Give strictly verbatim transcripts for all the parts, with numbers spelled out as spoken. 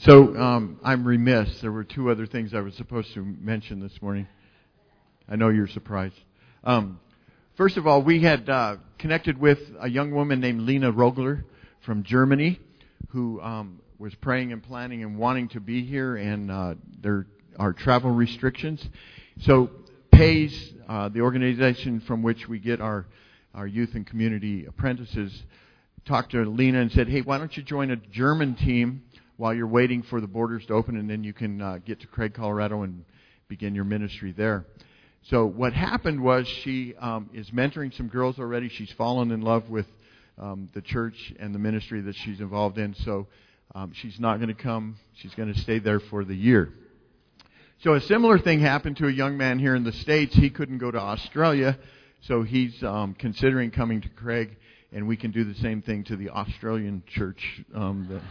So um, I'm remiss. There were two other things I was supposed to mention this morning. I know you're surprised. Um, first of all, we had uh, connected with a young woman named Lena Rogler from Germany who um, was praying and planning and wanting to be here, and uh, there are travel restrictions. So PAYS, uh, the organization from which we get our, our youth and community apprentices, talked to Lena and said, hey, why don't you join a German team while you're waiting for the borders to open, and then you can uh, get to Craig, Colorado, and begin your ministry there. So what happened was she um, is mentoring some girls already. She's fallen in love with um, the church and the ministry that she's involved in. So um, she's not going to come. She's going to stay there for the year. So a similar thing happened to a young man here in the States. He couldn't go to Australia, so he's um, considering coming to Craig, and we can do the same thing to the Australian church. Um, that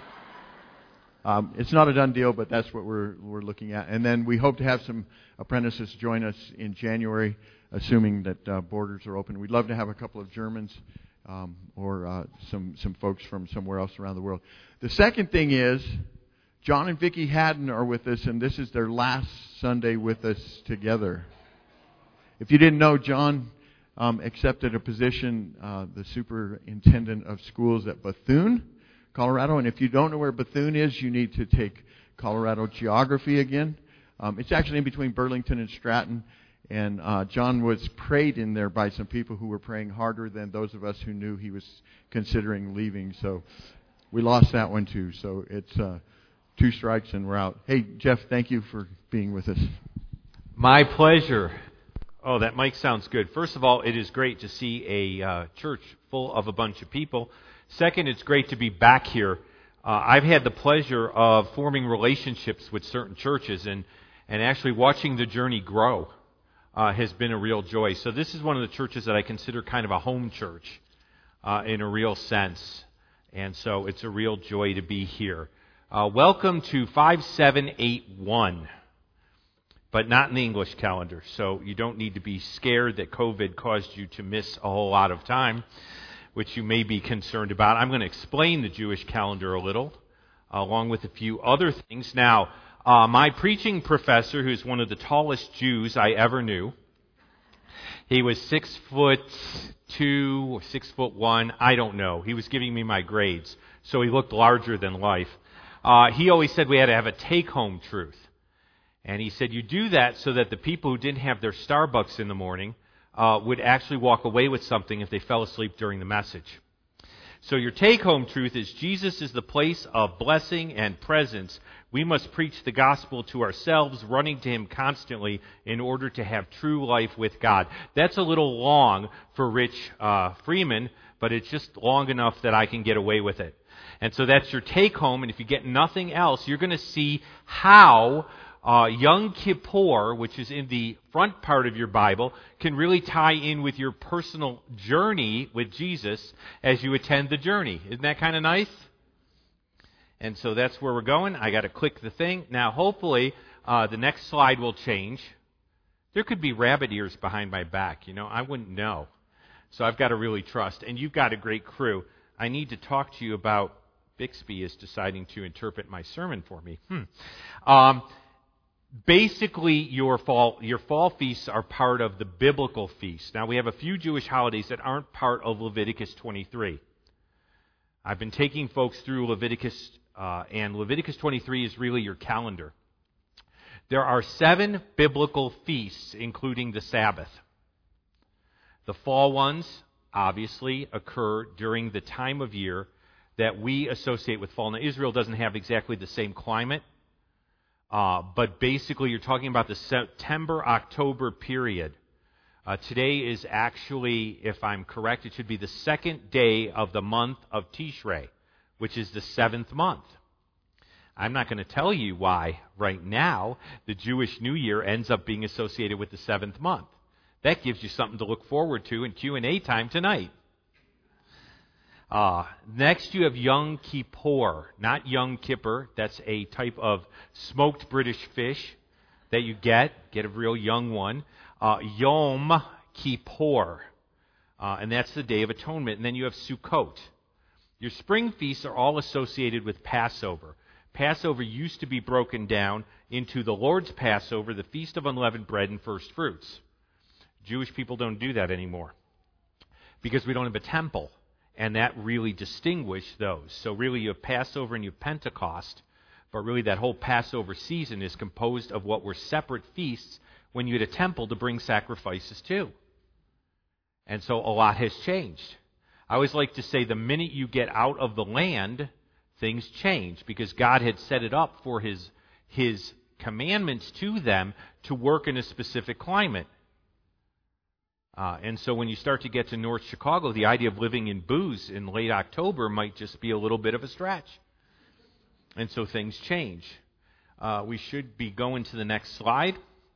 Um, it's not a done deal, but that's what we're we're looking at. And then we hope to have some apprentices join us in January, assuming that uh, borders are open. We'd love to have a couple of Germans um, or uh, some some folks from somewhere else around the world. The second thing is, John and Vicki Haddon are with us, and this is their last Sunday with us together. If you didn't know, John um, accepted a position, uh, the superintendent of schools at Bethune, Colorado, and if you don't know where Bethune is, you need to take Colorado geography again. Um, it's actually in between Burlington and Stratton, and uh, John was prayed in there by some people who were praying harder than those of us who knew he was considering leaving. So we lost that one too. So it's uh, two strikes and we're out. Hey, Jeff, thank you for being with us. My pleasure. Oh, that mic sounds good. First of all, it is great to see a uh, church full of a bunch of people. Second, it's great to be back here. Uh, I've had the pleasure of forming relationships with certain churches, and, and actually watching the journey grow uh, has been a real joy. So this is one of the churches that I consider kind of a home church uh, in a real sense. And so it's a real joy to be here. Uh, welcome to five seven eight one, but not in the English calendar. So you don't need to be scared that COVID caused you to miss a whole lot of time, which you may be concerned about. I'm going to explain the Jewish calendar a little, uh, along with a few other things. Now, uh, my preaching professor, who's one of the tallest Jews I ever knew, he was six foot two or six foot one, I don't know. He was giving me my grades, so he looked larger than life. Uh, he always said we had to have a take-home truth. And he said you do that so that the people who didn't have their Starbucks in the morning Uh, would actually walk away with something if they fell asleep during the message. So your take-home truth is Jesus is the place of blessing and presence. We must preach the gospel to ourselves, running to Him constantly in order to have true life with God. That's a little long for Rich uh, Freeman, but it's just long enough that I can get away with it. And so that's your take-home, and if you get nothing else, you're going to see how Uh, Yom Kippur, which is in the front part of your Bible, can really tie in with your personal journey with Jesus as you attend the journey. Isn't that kind of nice? And so that's where we're going. I got to click the thing. Now, hopefully, uh, the next slide will change. There could be rabbit ears behind my back. You know, I wouldn't know. So I've got to really trust. And you've got a great crew. I need to talk to you about Bixby is deciding to interpret my sermon for me. Hmm. Um... Basically, your fall your fall feasts are part of the biblical feasts. Now, we have a few Jewish holidays that aren't part of Leviticus twenty-three. I've been taking folks through Leviticus, uh, and Leviticus twenty-three is really your calendar. There are seven biblical feasts, including the Sabbath. The fall ones, obviously, occur during the time of year that we associate with fall. Now, Israel doesn't have exactly the same climate. Uh, but basically, you're talking about the September-October period. Uh, today is actually, if I'm correct, it should be the second day of the month of Tishrei, which is the seventh month. I'm not going to tell you why right now the Jewish New Year ends up being associated with the seventh month. That gives you something to look forward to in Q and A time tonight. Uh, next you have Yom Kippur, not Yom Kippur. That's a type of smoked British fish that you get. Get a real young one. Uh, Yom Kippur, uh, and that's the Day of Atonement. And then you have Sukkot. Your spring feasts are all associated with Passover. Passover used to be broken down into the Lord's Passover, the Feast of Unleavened Bread, and first fruits. Jewish people don't do that anymore because we don't have a temple, and that really distinguished those. So really you have Passover and you have Pentecost, but really that whole Passover season is composed of what were separate feasts when you had a temple to bring sacrifices to. And so a lot has changed. I always like to say the minute you get out of the land, things change, because God had set it up for his, his commandments to them to work in a specific climate. Uh, and so when you start to get to North Chicago, the idea of living in booze in late October might just be a little bit of a stretch. And so things change. Uh, we should be going to the next slide.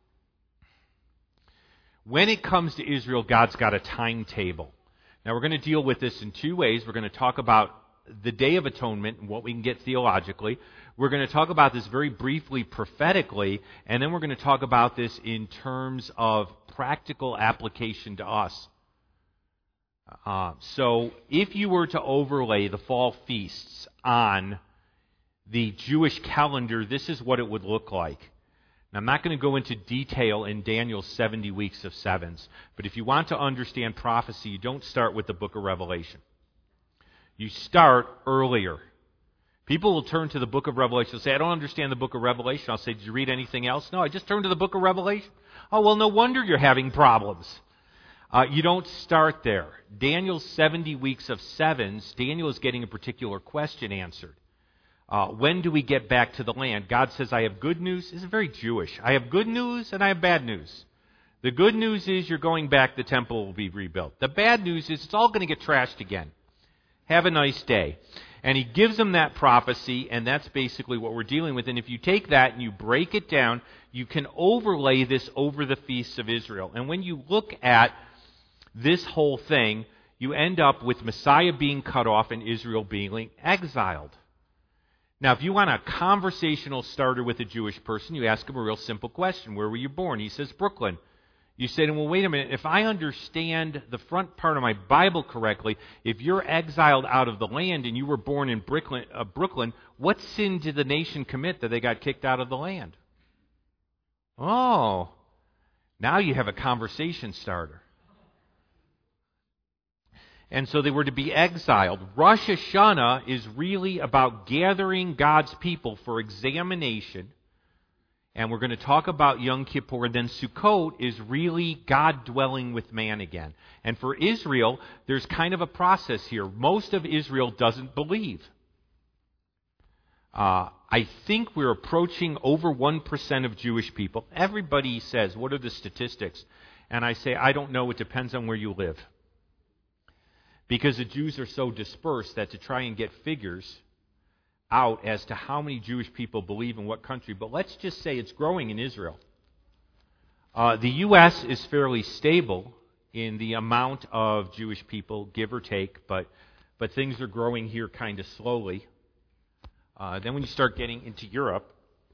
When it comes to Israel, God's got a timetable. Now, we're going to deal with this in two ways. We're going to talk about the Day of Atonement and what we can get theologically. We're going to talk about this very briefly prophetically, and then we're going to talk about this in terms of practical application to us. Uh, so, if you were to overlay the fall feasts on the Jewish calendar, this is what it would look like. Now, I'm not going to go into detail in Daniel's seventy weeks of sevens, but if you want to understand prophecy, you don't start with the book of Revelation. You start earlier. People will turn to the book of Revelation and say, I don't understand the book of Revelation. I'll say, did you read anything else? No, I just turned to the book of Revelation. Oh, well, no wonder you're having problems. Uh, you don't start there. Daniel's seventy weeks of sevens, Daniel is getting a particular question answered. Uh, when do we get back to the land? God says, I have good news. This is very Jewish. I have good news and I have bad news. The good news is you're going back, the temple will be rebuilt. The bad news is it's all going to get trashed again. Have a nice day. And he gives them that prophecy, and that's basically what we're dealing with. And if you take that and you break it down, you can overlay this over the feasts of Israel. And when you look at this whole thing, you end up with Messiah being cut off and Israel being exiled. Now, if you want a conversational starter with a Jewish person, you ask him a real simple question. Where were you born? He says, Brooklyn. You say to him, well, wait a minute. If I understand the front part of my Bible correctly, if you're exiled out of the land and you were born in Brooklyn, uh, Brooklyn, what sin did the nation commit that they got kicked out of the land? Oh, now you have a conversation starter. And so they were to be exiled. Rosh Hashanah is really about gathering God's people for examination. And we're going to talk about Yom Kippur. And then Sukkot is really God dwelling with man again. And for Israel, there's kind of a process here. Most of Israel doesn't believe. Uh, I think we're approaching over one percent of Jewish people. Everybody says, what are the statistics? And I say, I don't know. It depends on where you live. Because the Jews are so dispersed that to try and get figures out as to how many Jewish people believe in what country, but let's just say it's growing in Israel. Uh, the U S is fairly stable in the amount of Jewish people, give or take, but but things are growing here kind of slowly. Uh, then when you start getting into Europe,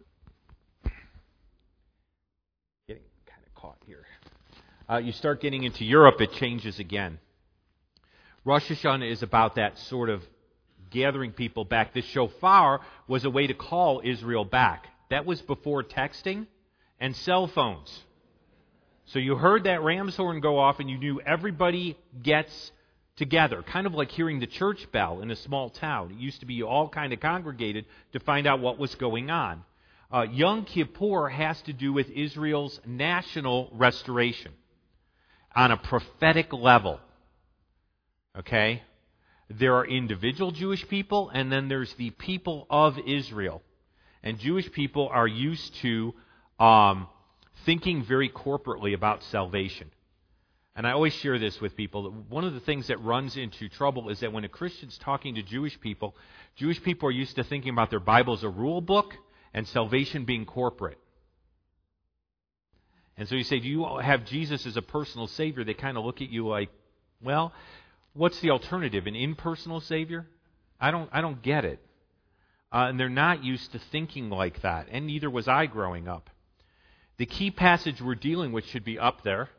getting kind of caught here, uh, you start getting into Europe, it changes again. Rosh Hashanah is about that sort of gathering people back. This shofar was a way to call Israel back. That was before texting and cell phones. So you heard that ram's horn go off and you knew everybody gets together. Kind of like hearing the church bell in a small town. It used to be you all kind of congregated to find out what was going on. Uh, Yom Kippur has to do with Israel's national restoration on a prophetic level. Okay? There are individual Jewish people, and then there's the people of Israel. And Jewish people are used to um, thinking very corporately about salvation. And I always share this with people. One of the things that runs into trouble is that when a Christian's talking to Jewish people, Jewish people are used to thinking about their Bible as a rule book and salvation being corporate. And so you say, do you have Jesus as a personal Savior? They kind of look at you like, well, what's the alternative? An impersonal Savior? I don't I don't get it. Uh, and they're not used to thinking like that, and neither was I growing up. The key passage we're dealing with should be up there.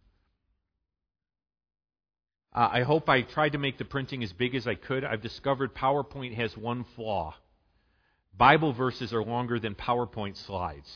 Uh, I hope I tried to make the printing as big as I could. I've discovered PowerPoint has one flaw. Bible verses are longer than PowerPoint slides.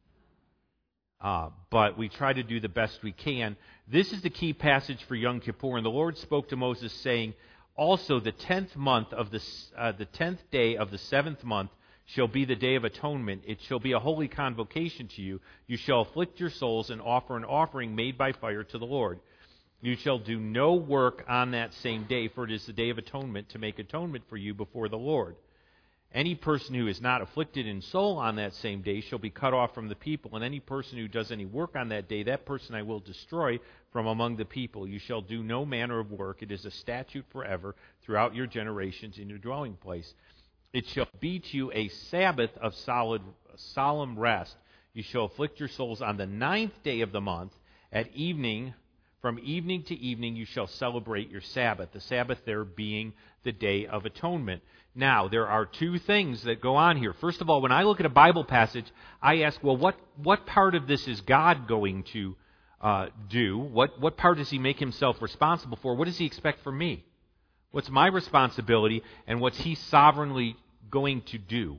Uh, but we try to do the best we can. This is the key passage for Yom Kippur. And the Lord spoke to Moses, saying, also the tenth month of the, uh, the tenth day of the seventh month shall be the day of atonement. It shall be a holy convocation to you. You shall afflict your souls and offer an offering made by fire to the Lord. You shall do no work on that same day, for it is the day of atonement, to make atonement for you before the Lord. Any person who is not afflicted in soul on that same day shall be cut off from the people, and any person who does any work on that day, that person I will destroy from among the people. You shall do no manner of work. It is a statute forever throughout your generations in your dwelling place. It shall be to you a Sabbath of solid, solemn rest. You shall afflict your souls on the ninth day of the month. At evening, from evening to evening, you shall celebrate your Sabbath. The Sabbath there being the Day of Atonement. Now, there are two things that go on here. First of all, when I look at a Bible passage, I ask, well, what, what part of this is God going to uh, do? What, what part does he make himself responsible for? What does he expect from me? What's my responsibility, and what's he sovereignly going to do?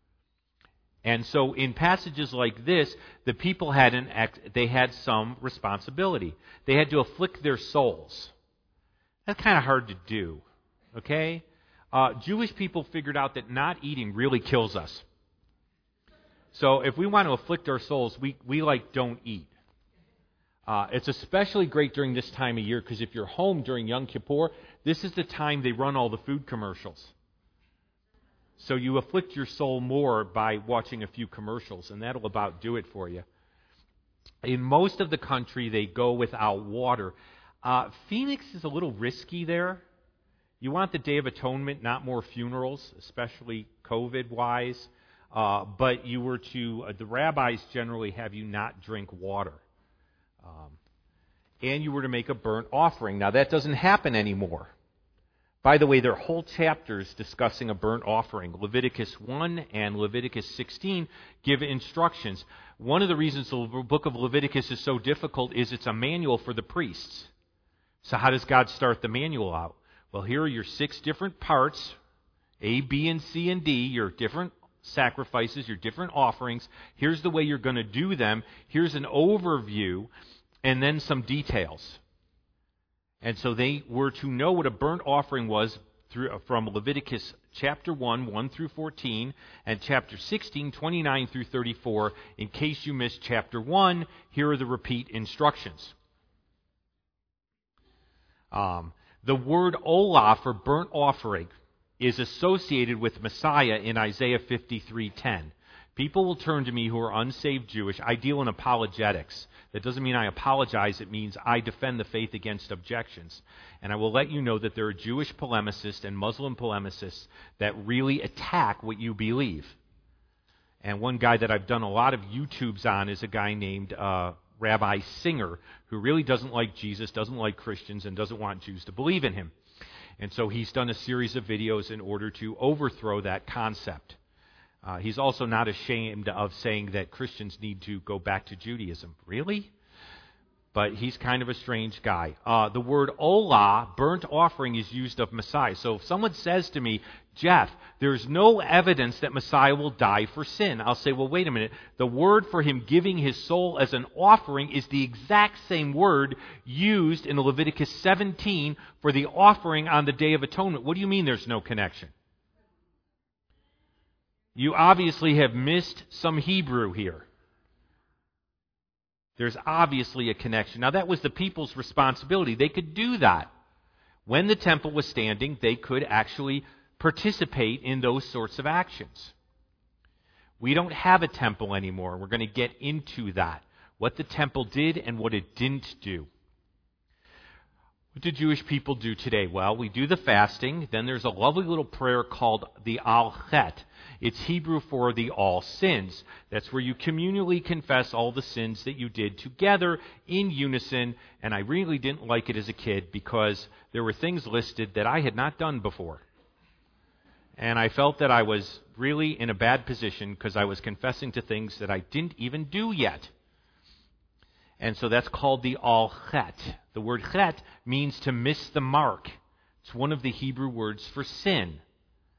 And so in passages like this, the people had an ex- they had some responsibility. They had to afflict their souls. That's kind of hard to do, okay? Uh, Jewish people figured out that not eating really kills us. So if we want to afflict our souls, we, we like don't eat. Uh, it's especially great during this time of year, because if you're home during Yom Kippur, this is the time they run all the food commercials. So you afflict your soul more by watching a few commercials, and that'll about do it for you. In most of the country, they go without water. Uh, Phoenix is a little risky there. You want the Day of Atonement, not more funerals, especially COVID-wise. Uh, but you were to, uh, the rabbis generally have you not drink water. Um, and you were to make a burnt offering. Now, that doesn't happen anymore. By the way, there are whole chapters discussing a burnt offering. Leviticus one and Leviticus sixteen give instructions. One of the reasons the book of Leviticus is so difficult is it's a manual for the priests. So how does God start the manual out? Well, here are your six different parts, A, B, and C, and D, your different sacrifices, your different offerings. Here's the way you're going to do them. Here's an overview, and then some details. And so they were to know what a burnt offering was through, from Leviticus chapter one, one through fourteen, and chapter sixteen, twenty-nine through thirty-four. In case you missed chapter one, here are the repeat instructions. Um, the word olah for burnt offering is associated with Messiah in Isaiah fifty-three ten. People will turn to me who are unsaved Jewish. I deal in apologetics. That doesn't mean I apologize. It means I defend the faith against objections. And I will let you know that there are Jewish polemicists and Muslim polemicists that really attack what you believe. And one guy that I've done a lot of YouTubes on is a guy named uh, Rabbi Singer, who really doesn't like Jesus, doesn't like Christians, and doesn't want Jews to believe in him. And so he's done a series of videos in order to overthrow that concept. Uh, he's also not ashamed of saying that Christians need to go back to Judaism. Really? But he's kind of a strange guy. Uh, the word olah, burnt offering, is used of Messiah. So if someone says to me, Jeff, there's no evidence that Messiah will die for sin, I'll say, well, wait a minute. The word for him giving his soul as an offering is the exact same word used in Leviticus seventeen for the offering on the Day of Atonement. What do you mean there's no connection? You obviously have missed some Hebrew here. There's obviously a connection. Now, that was the people's responsibility. They could do that. When the temple was standing, they could actually participate in those sorts of actions. We don't have a temple anymore. We're going to get into that. What the temple did and what it didn't do. What do Jewish people do today? Well, we do the fasting. Then there's a lovely little prayer called the Al-Chet. It's Hebrew for the all sins. That's where you communally confess all the sins that you did together in unison. And I really didn't like it as a kid because there were things listed that I had not done before. And I felt that I was really in a bad position because I was confessing to things that I didn't even do yet. And so that's called the Al-Chet. The word chet means to miss the mark. It's one of the Hebrew words for sin.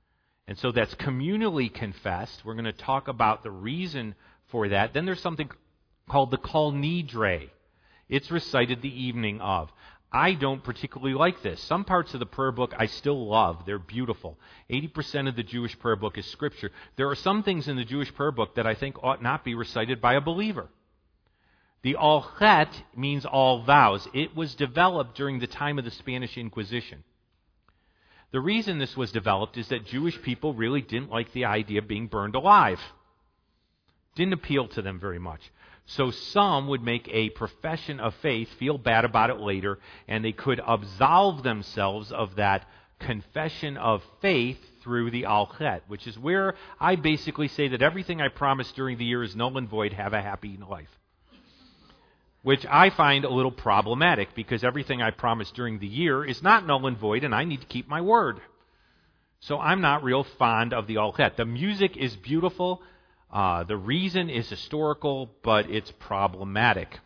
And so that's communally confessed. We're going to talk about the reason for that. Then there's something called the Kol Nidre. It's recited the evening of. I don't particularly like this. Some parts of the prayer book I still love. They're beautiful. eighty percent of the Jewish prayer book is Scripture. There are some things in the Jewish prayer book that I think ought not be recited by a believer. The Al Chet means all vows. It was developed during the time of the Spanish Inquisition. The reason this was developed is that Jewish people really didn't like the idea of being burned alive. Didn't appeal to them very much. So some would make a profession of faith, feel bad about it later, and they could absolve themselves of that confession of faith through the Al Chet, which is where I basically say that everything I promised during the year is null and void, have a happy life. Which I find a little problematic, because everything I promised during the year is not null and void, and I need to keep my word. So I'm not real fond of the Al Chet. The music is beautiful. Uh, the reason is historical, but it's problematic.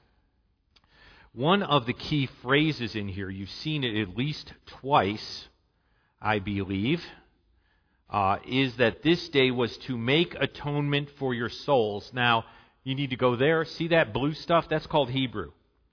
One of the key phrases in here, you've seen it at least twice, I believe, uh, is that this day was to make atonement for your souls. Now, you need to go there. See that blue stuff? That's called Hebrew.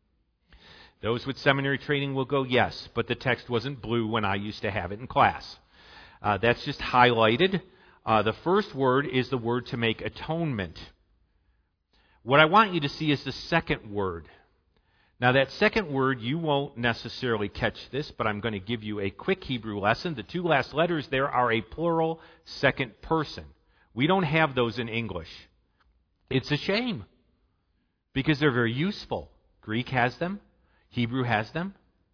Those with seminary training will go, yes, but the text wasn't blue when I used to have it in class. Uh, that's just highlighted. Uh, the first word is the word to make atonement. What I want you to see is the second word. Now that second word, you won't necessarily catch this, but I'm going to give you a quick Hebrew lesson. The two last letters there are a plural second person. We don't have those in English. It's a shame, because they're very useful. Greek has them. Hebrew has them.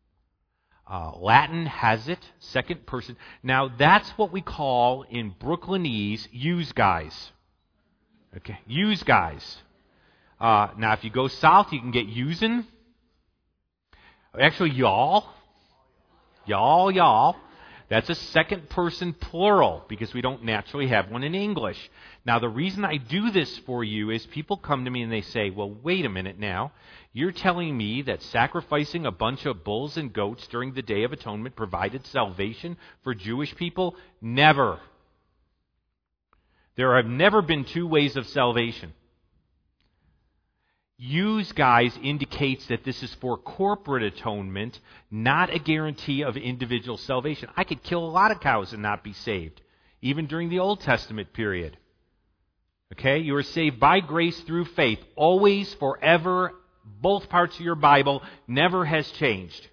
Uh, Latin has it, second person. Now, that's what we call in Brooklynese use guys. Okay, use guys. Uh, now, if you go south, you can get using. Actually, y'all. Y'all, y'all. That's a second person plural, because we don't naturally have one in English. Now, the reason I do this for you is people come to me and they say, well, wait a minute now. You're telling me that sacrificing a bunch of bulls and goats during the Day of Atonement provided salvation for Jewish people? Never. There have never been two ways of salvation. Use guys indicates that this is for corporate atonement, not a guarantee of individual salvation. I could kill a lot of cows and not be saved, even during the Old Testament period. Okay, you are saved by grace through faith, always, forever. Both parts of your Bible never has changed.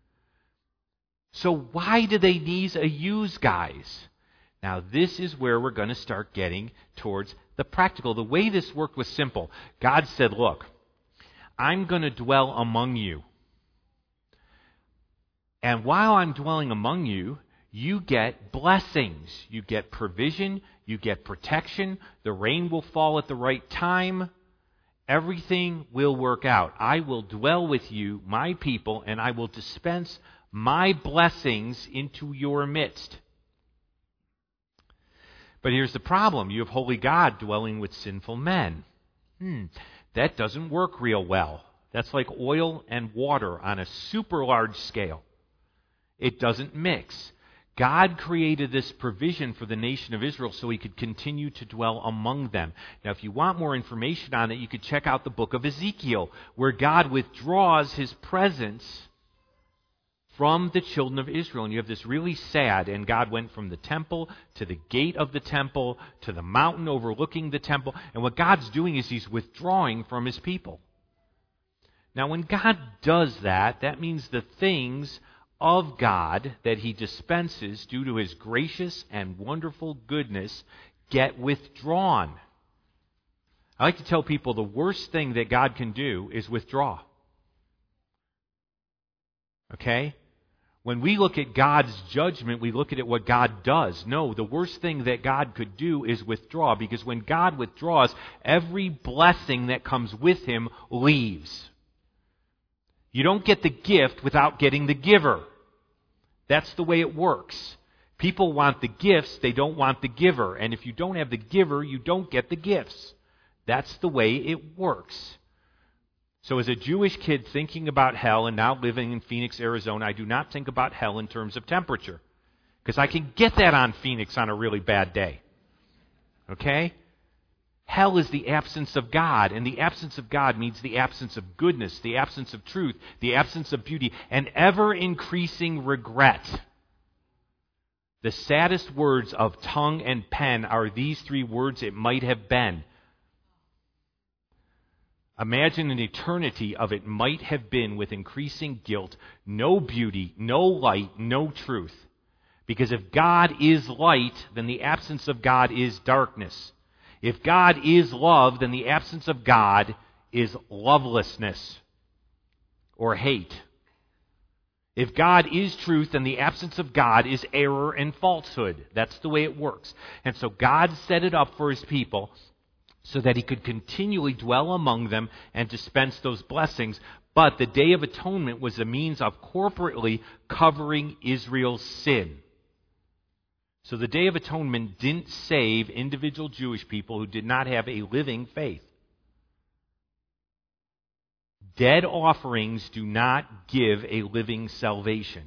So why do they need a use guys? Now this is where we're going to start getting towards the practical. The way this worked was simple. God said, look, I'm going to dwell among you. And while I'm dwelling among you, you get blessings. You get provision. You get protection. The rain will fall at the right time. Everything will work out. I will dwell with you, my people, and I will dispense my blessings into your midst. But here's the problem. You have holy God dwelling with sinful men. Hmm, that doesn't work real well. That's like oil and water on a super large scale. It doesn't mix. God created this provision for the nation of Israel so he could continue to dwell among them. Now, if you want more information on it, you could check out the book of Ezekiel, where God withdraws his presence from the children of Israel. And you have this really sad, and God went from the temple to the gate of the temple to the mountain overlooking the temple. And what God's doing is he's withdrawing from his people. Now, when God does that, that means the things of God that he dispenses due to his gracious and wonderful goodness get withdrawn. I like to tell people the worst thing that God can do is withdraw. Okay? When we look at God's judgment, we look at it what God does. No, the worst thing that God could do is withdraw, because when God withdraws, every blessing that comes with him leaves. You don't get the gift without getting the giver. That's the way it works. People want the gifts, they don't want the giver. And if you don't have the giver, you don't get the gifts. That's the way it works. So as a Jewish kid thinking about hell and now living in Phoenix, Arizona, I do not think about hell in terms of temperature. Because I can get that on Phoenix on a really bad day. Okay? Hell is the absence of God, and the absence of God means the absence of goodness, the absence of truth, the absence of beauty, and ever-increasing regret. The saddest words of tongue and pen are these three words, "it might have been." Imagine an eternity of "it might have been" with increasing guilt, no beauty, no light, no truth. Because if God is light, then the absence of God is darkness. If God is love, then the absence of God is lovelessness or hate. If God is truth, then the absence of God is error and falsehood. That's the way it works. And so God set it up for His people so that He could continually dwell among them and dispense those blessings. But the Day of Atonement was a means of corporately covering Israel's sin. So the Day of Atonement didn't save individual Jewish people who did not have a living faith. Dead offerings do not give a living salvation.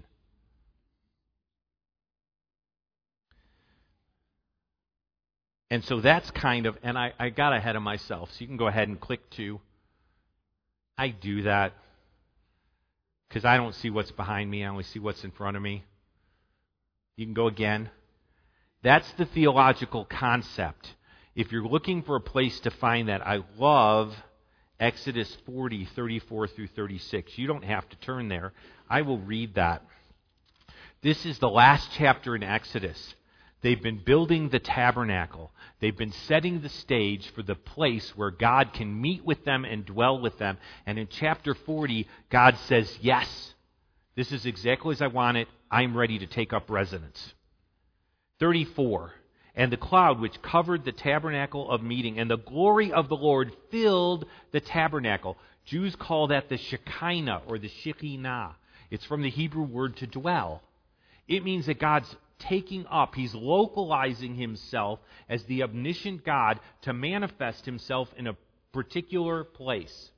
And so that's kind of, and I, I got ahead of myself, so you can go ahead and click two. I do that because I don't see what's behind me, I only see what's in front of me. You can go again. That's the theological concept. If you're looking for a place to find that, I love Exodus forty, thirty-four through thirty-six. You don't have to turn there. I will read that. This is the last chapter in Exodus. They've been building the tabernacle. They've been setting the stage for the place where God can meet with them and dwell with them. And in chapter forty, God says, yes, this is exactly as I want it. I'm ready to take up residence. thirty-four, and the cloud which covered the tabernacle of meeting, and the glory of the Lord filled the tabernacle. Jews call that the Shekinah or the Shekinah. It's from the Hebrew word to dwell. It means that God's taking up, He's localizing Himself as the omniscient God to manifest Himself in a particular place,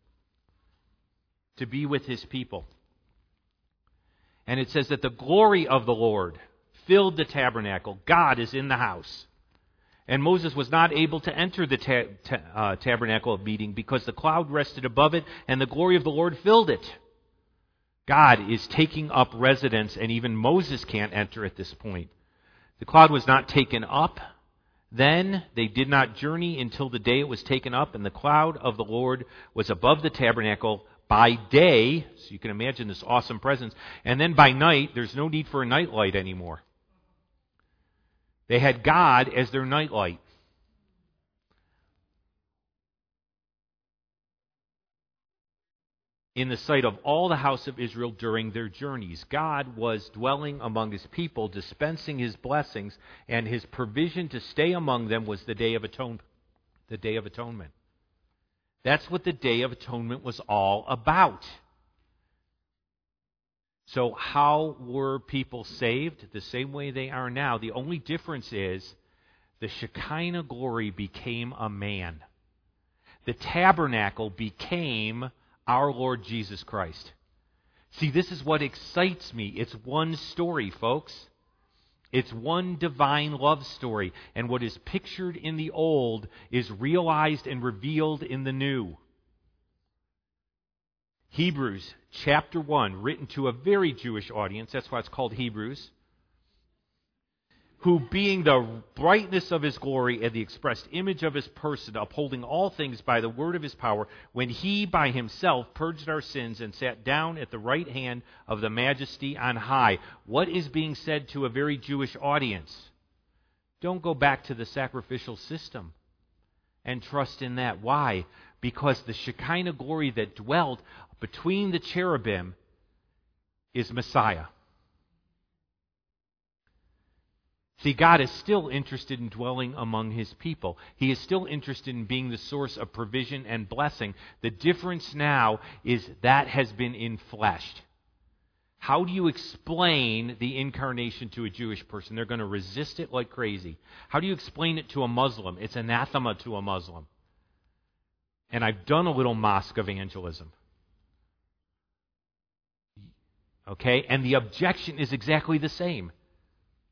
to be with His people. And it says that the glory of the Lord filled the tabernacle. God is in the house. And Moses was not able to enter the ta- ta- uh, tabernacle of meeting because the cloud rested above it and the glory of the Lord filled it. God is taking up residence, and even Moses can't enter at this point. The cloud was not taken up. Then they did not journey until the day it was taken up, and the cloud of the Lord was above the tabernacle by day, so you can imagine this awesome presence, and then by night, there's no need for a nightlight anymore. They had God as their nightlight. In the sight of all the house of Israel during their journeys, God was dwelling among His people, dispensing His blessings, and His provision to stay among them was the Day of Atonement. The Day of Atonement. That's what the Day of Atonement was all about. So how were people saved? The same way they are now. The only difference is the Shekinah glory became a man. The tabernacle became our Lord Jesus Christ. See, this is what excites me. It's one story, folks. It's one divine love story. And what is pictured in the old is realized and revealed in the new. Hebrews chapter one, written to a very Jewish audience, that's why it's called Hebrews, who being the brightness of His glory and the expressed image of His person, upholding all things by the word of His power, when He by Himself purged our sins and sat down at the right hand of the Majesty on high. What is being said to a very Jewish audience? Don't go back to the sacrificial system and trust in that. Why? Because the Shekinah glory that dwelt between the cherubim is Messiah. See, God is still interested in dwelling among His people. He is still interested in being the source of provision and blessing. The difference now is that has been infleshed. How do you explain the incarnation to a Jewish person? They're going to resist it like crazy. How do you explain it to a Muslim? It's anathema to a Muslim. And I've done a little mosque evangelism. Okay? And the objection is exactly the same.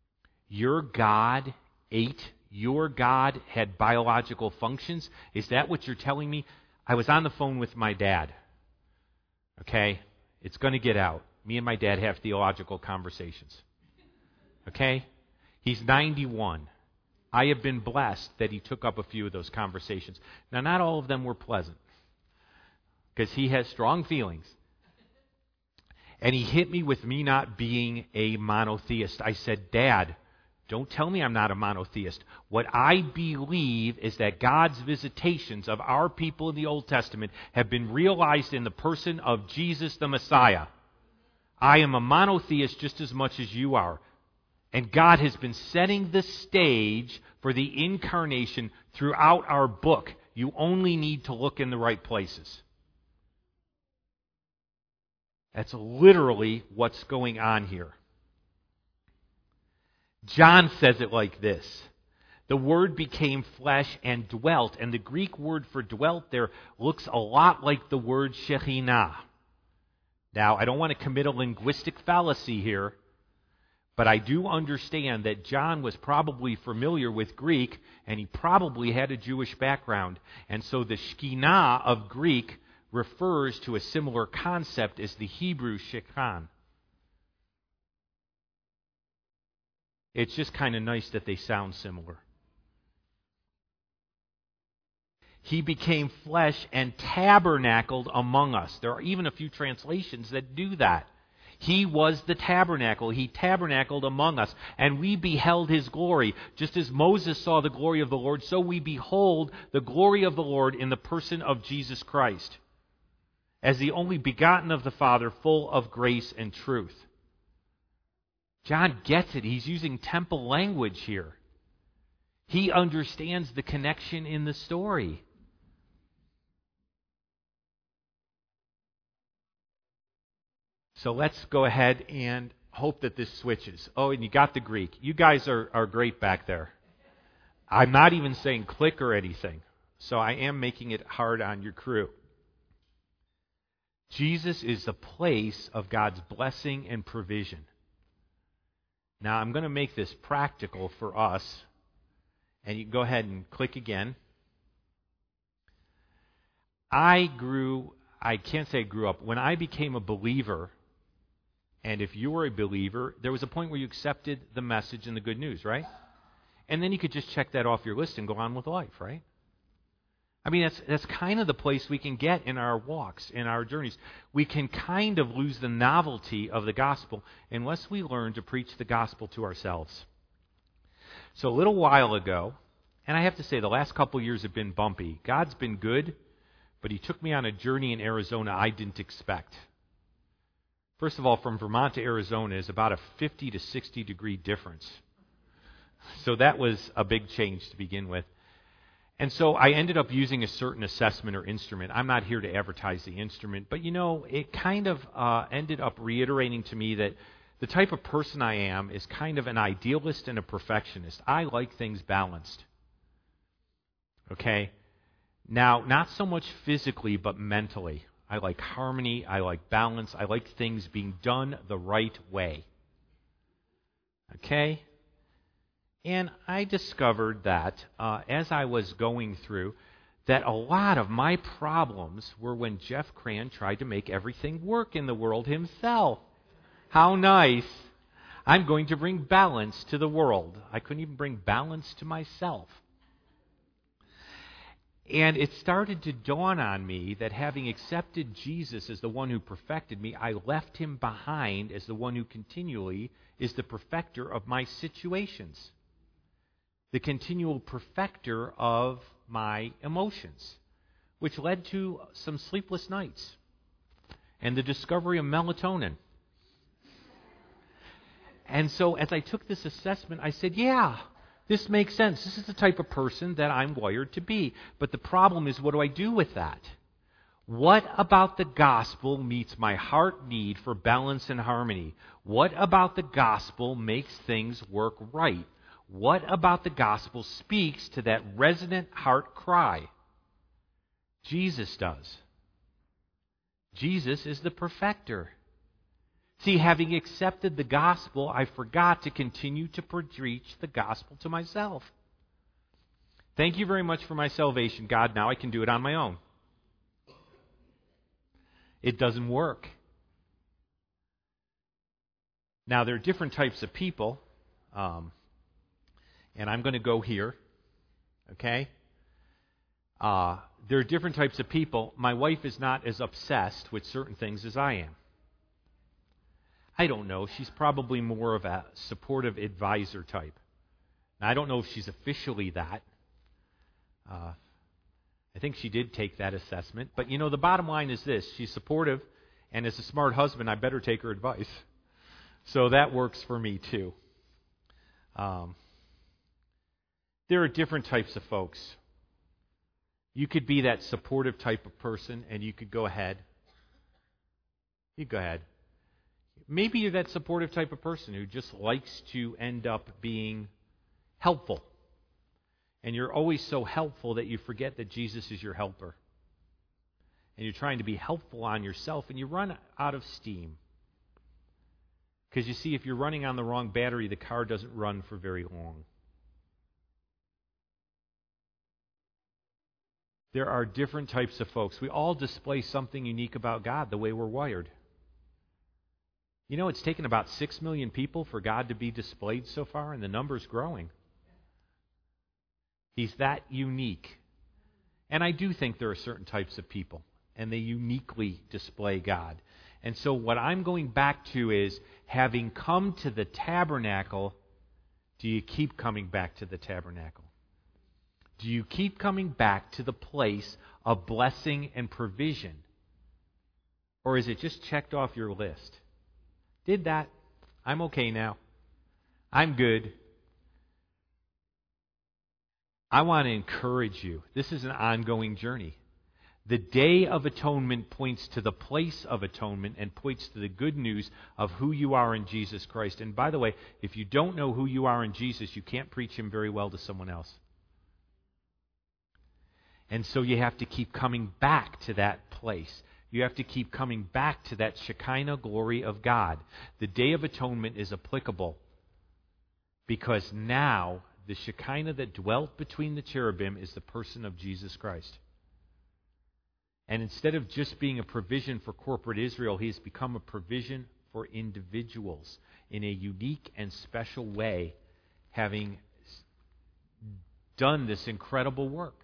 Your God ate, your God had biological functions? Is that what you're telling me? I was on the phone with my dad. Okay? It's going to get out. Me and my dad have theological conversations. Okay? He's ninety-one. I have been blessed that he took up a few of those conversations. Now, not all of them were pleasant, because he has strong feelings. And he hit me with me not being a monotheist. I said, Dad, don't tell me I'm not a monotheist. What I believe is that God's visitations of our people in the Old Testament have been realized in the person of Jesus the Messiah. I am a monotheist just as much as you are. And God has been setting the stage for the incarnation throughout our book. You only need to look in the right places. That's literally what's going on here. John says it like this. The Word became flesh and dwelt. And the Greek word for dwelt there looks a lot like the word Shekhinah. Now, I don't want to commit a linguistic fallacy here, but I do understand that John was probably familiar with Greek, and he probably had a Jewish background. And so the Shekhinah of Greek refers to a similar concept as the Hebrew Shekhan. It's just kind of nice that they sound similar. He became flesh and tabernacled among us. There are even a few translations that do that. He was the tabernacle. He tabernacled among us, and we beheld his glory. Just as Moses saw the glory of the Lord, so we behold the glory of the Lord in the person of Jesus Christ, as the only begotten of the Father, full of grace and truth. John gets it. He's using temple language here. He understands the connection in the story. So let's go ahead and hope that this switches. Oh, and you got the Greek. You guys are, are great back there. I'm not even saying click or anything. So I am making it hard on your crew. Jesus is the place of God's blessing and provision. Now, I'm going to make this practical for us. And you can go ahead and click again. I grew, I can't say I grew up. When I became a believer, and if you were a believer, there was a point where you accepted the message and the good news, right? And then you could just check that off your list and go on with life, right? I mean, that's that's kind of the place we can get in our walks, in our journeys. We can kind of lose the novelty of the gospel unless we learn to preach the gospel to ourselves. So a little while ago, and I have to say the last couple of years have been bumpy. God's been good, but he took me on a journey in Arizona I didn't expect. First of all, from Vermont to Arizona is about a fifty to sixty degree difference. So that was a big change to begin with. And so I ended up using a certain assessment or instrument. I'm not here to advertise the instrument, but you know, it kind of uh, ended up reiterating to me that the type of person I am is kind of an idealist and a perfectionist. I like things balanced. Okay? Now, not so much physically, but mentally. I like harmony. I like balance. I like things being done the right way. Okay? And I discovered that uh, as I was going through, that a lot of my problems were when Jeff Cran tried to make everything work in the world himself. How nice. I'm going to bring balance to the world. I couldn't even bring balance to myself. And it started to dawn on me that having accepted Jesus as the one who perfected me, I left him behind as the one who continually is the perfecter of my situations. The continual perfecter of my emotions, which led to some sleepless nights and the discovery of melatonin. And so as I took this assessment, I said, yeah, this makes sense. This is the type of person that I'm wired to be. But the problem is, what do I do with that? What about the gospel meets my heart need for balance and harmony? What about the gospel makes things work right? What about the gospel speaks to that resonant heart cry? Jesus does. Jesus is the perfecter. See, having accepted the gospel, I forgot to continue to preach the gospel to myself. Thank you very much for my salvation, God. Now I can do it on my own. It doesn't work. Now, there are different types of people, um, and I'm going to go here, okay? Uh, there are different types of people. My wife is not as obsessed with certain things as I am. I don't know. She's probably more of a supportive advisor type. Now, I don't know if she's officially that. Uh, I think she did take that assessment. But, you know, the bottom line is this. She's supportive, and as a smart husband, I better take her advice. So that works for me, too. Um, there are different types of folks. You could be that supportive type of person, and you could go ahead. You go ahead. Maybe you're that supportive type of person who just likes to end up being helpful. And you're always so helpful that you forget that Jesus is your helper. And you're trying to be helpful on yourself, and you run out of steam. Because you see, if you're running on the wrong battery, the car doesn't run for very long. There are different types of folks. We all display something unique about God, the way we're wired. You know, it's taken about six million people for God to be displayed so far, and the number's growing. He's that unique. And I do think there are certain types of people, and they uniquely display God. And so what I'm going back to is, having come to the tabernacle, do you keep coming back to the tabernacle? Do you keep coming back to the place of blessing and provision? Or is it just checked off your list? Did that. I'm okay now. I'm good. I want to encourage you. This is an ongoing journey. The Day of Atonement points to the place of atonement and points to the good news of who you are in Jesus Christ. And by the way, if you don't know who you are in Jesus, you can't preach Him very well to someone else. And so you have to keep coming back to that place. You have to keep coming back to that Shekinah glory of God. The Day of Atonement is applicable because now the Shekinah that dwelt between the cherubim is the person of Jesus Christ. And instead of just being a provision for corporate Israel, He has become a provision for individuals in a unique and special way, having done this incredible work.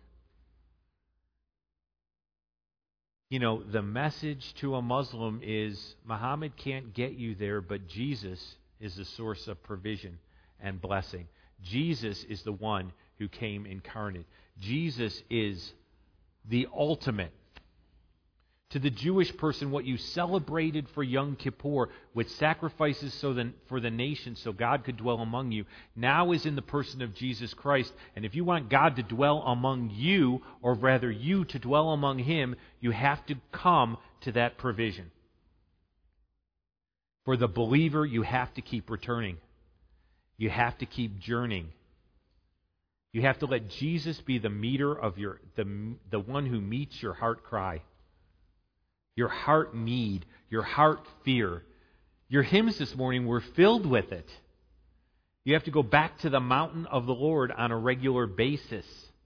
You know, the message to a Muslim is, Muhammad can't get you there, but Jesus is the source of provision and blessing. Jesus is the one who came incarnate. Jesus is the ultimate. To the Jewish person, what you celebrated for Yom Kippur with sacrifices so that, for the nation so God could dwell among you, now is in the person of Jesus Christ. And if you want God to dwell among you, or rather you to dwell among Him, you have to come to that provision. For the believer, you have to keep returning. You have to keep journeying. You have to let Jesus be the meter of your, the, the one who meets your heart cry. Your heart need, your heart fear. Your hymns this morning were filled with it. You have to go back to the mountain of the Lord on a regular basis.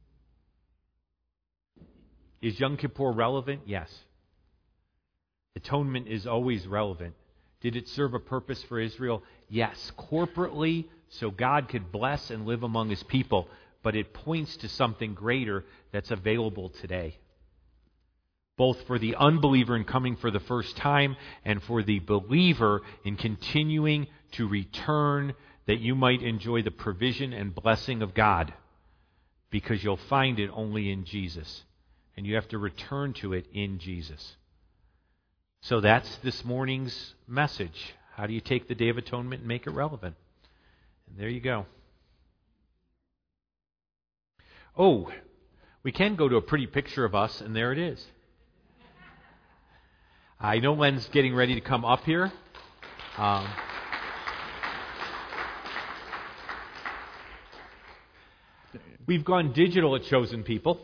Is Yom Kippur relevant? Yes. Atonement is always relevant. Did it serve a purpose for Israel? Yes. Corporately, so God could bless and live among His people. But it points to something greater that's available today. Both for the unbeliever in coming for the first time and for the believer in continuing to return, that you might enjoy the provision and blessing of God, because you'll find it only in Jesus. And you have to return to it in Jesus. So that's this morning's message. How do you take the Day of Atonement and make it relevant? And there you go. Oh, we can go to a pretty picture of us, and there it is. I know Len's getting ready to come up here. Um, we've gone digital at Chosen People.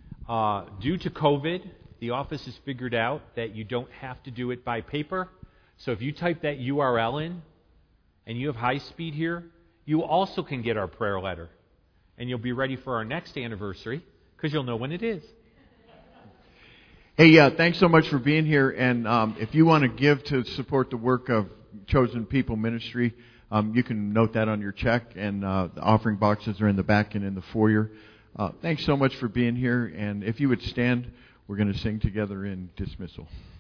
Uh, due to COVID, the office has figured out that you don't have to do it by paper, So if you type that U R L in and you have high speed here, you also can get our prayer letter. And you'll be ready for our next anniversary because you'll know when it is. Hey, uh, thanks so much for being here. And um, if you want to give to support the work of Chosen People Ministry, um, you can note that on your check. And uh, the offering boxes are in the back and in the foyer. Uh, thanks so much for being here. And if you would stand, we're going to sing together in dismissal.